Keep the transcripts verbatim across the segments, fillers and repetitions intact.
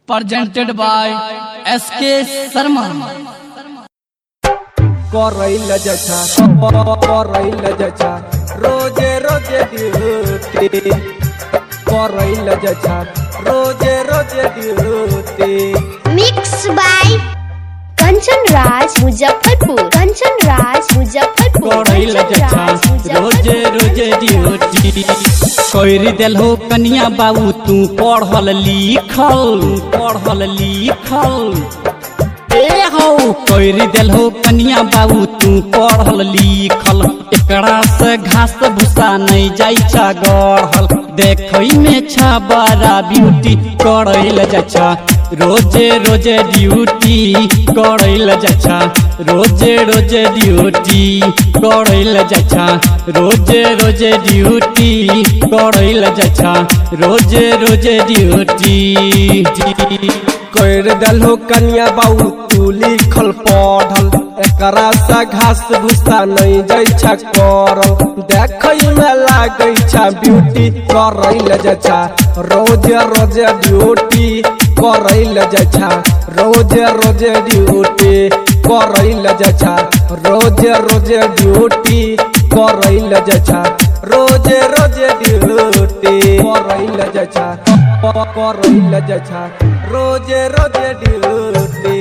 presented by S K Sharma. करैल जछा करैल जछा रोजे रोजे ड्यूटी करैल जछा रोजे रोजे duty Mixed by Kanchan Raj Muzaffarpur Kanchan Raj Muzaffarpur करैल जछा रोजे रोजे ड्यूटी कोई दिल हो कन्या बाबू तू पढ़ल लिखल पढ़ल लिखल ए हो कोई दिल हो कन्या बाबू तू पढ़ल लिखल एकरा से घास भूसा नहीं जाई छा गढ़ल देखई में छा बड़ा ब्यूटी करैल जछा रोजे रोजे ड्यूटी करैल जछा रोजे रोजे ड्यूटी करैल जछा रोजे रोजे ड्यूटी करैल जछा रोजे रोजे ड्यूटी कर दल हो कन्या बाबू तू लिखल पढ़ल एकरा से घास भूसा नहीं जाई छा करल देखई में लागै छा ब्यूटी करैल जछा रोजे रोजे ड्यूटी करैल जछा रोजे रोजे ड्यूटी करैल जछा रोजे रोजे ड्यूटी करैल जछा रोजे रोजे ड्यूटी करैल जछा करैल जछा रोजे रोजे ड्यूटी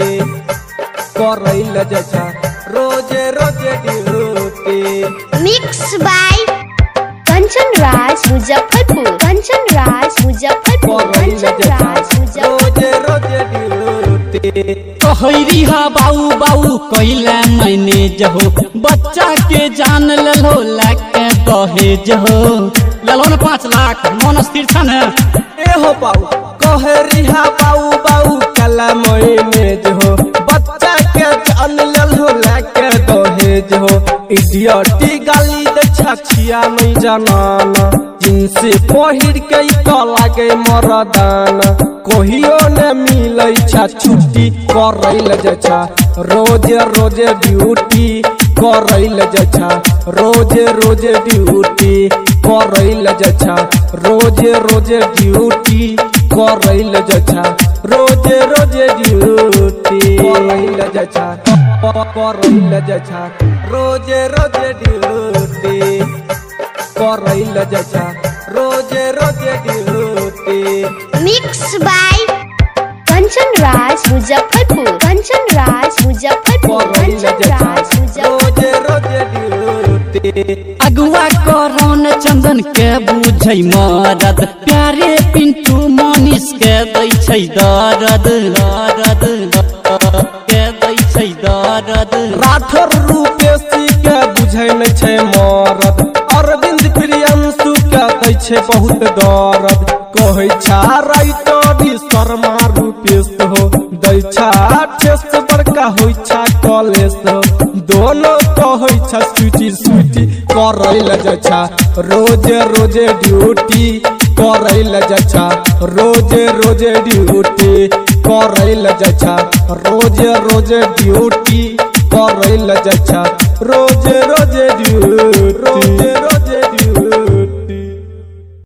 करैल जछा रोजे रोजे duty Mixed by Kanchan Raj Muzaffarpur Kanchan Raj Muzaffarpur Kanchan Raj रोजे रोजे ड्यूटी कहरी हा बाऊ बाऊ कैला मैंने जहो बच्चा के जान ललो लाके दहेज हो ललो न पाँच लाख मन स्थिर छन ए हो बाऊ कहरी हा बाऊ बाऊ कला मैंने जो बच्चा के जान ललो लाके दहेज हो इडियटी गाली दे छछिया नहीं जनाना जिनसे पहिर के तो लागे मरदाना कहियो न मिलै छा छुट्टी करैल जछा रोजे रोजे ड्यूटी करैल जछा रोजे रोजे ड्यूटी करैल जछा रोजे रोजे ड्यूटी करैल जछा रोजे रोजे ड्यूटी करैल जछा करैल जछा रोजे रोजे ड्यूटी करैल जछा रोजे रोजे duty Mixed by Kanchan Raj Muzaffarpur Kanchan Raj Muzaffarpur Kanchan Raj Muzaffarpur रोजे रोजे ड्यूटी अगुआ करौन चंदन के बुझै मरद प्यारे पिंटू मनीष के दै छै दर्द दर्द के दै छै दर्द राठौर रूपेशी के बुझै नै छै मरद अरविंद प्रियंशु के दै छै बहुत दर्द कहै छा राइटर शर्मा रूपेश हो दै छा ठेस बड़का होइ छा कॉलेज हो दोनों कहै छा स्वीटी स्वीटी करैल जछा रोजे रोजे ड्यूटी करैल जछा रोजे रोजे ड्यूटी करैल जछा रोजे रोजे ड्यूटी करैल जछा रोजे रोजे ड्यूटी